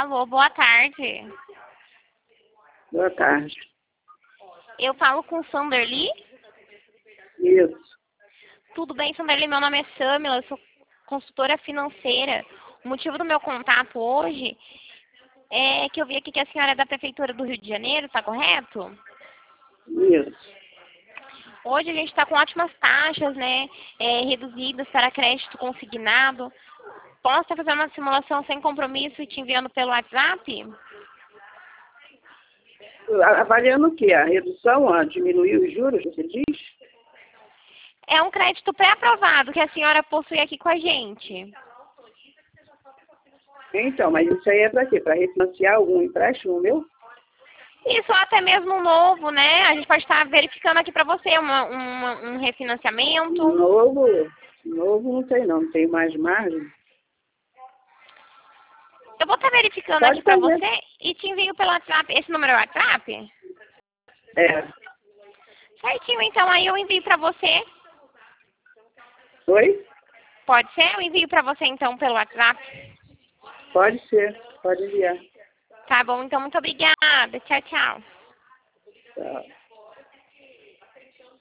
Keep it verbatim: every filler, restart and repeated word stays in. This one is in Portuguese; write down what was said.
Alô, boa tarde. Boa tarde. Eu falo com Sanderli? Isso. Tudo bem, Sanderli? Meu nome é Samila, eu sou consultora financeira. O motivo do meu contato hoje é que eu vi aqui que a senhora é da Prefeitura do Rio de Janeiro, tá correto? Isso. Hoje a gente está com ótimas taxas, né, é, reduzidas para crédito consignado. Posso estar fazendo uma simulação sem compromisso e te enviando pelo WhatsApp? Avaliando o quê? A redução, a diminuir os juros, você diz? É um crédito pré-aprovado que a senhora possui aqui com a gente. Então, mas isso aí é para quê? Para refinanciar algum empréstimo meu? Isso, até mesmo um novo, né? A gente pode estar verificando aqui para você uma, uma, um refinanciamento. Novo, novo não tem não, não tem mais margem. Eu vou estar verificando Pode aqui para fazer. você e te envio pelo WhatsApp. Esse número é o WhatsApp? É. Certinho, então aí eu envio para você. Oi? Pode ser? Eu envio para você então pelo WhatsApp. Pode ser, pode enviar. Tá bom, então muito obrigada. Tchau, tchau. Tchau.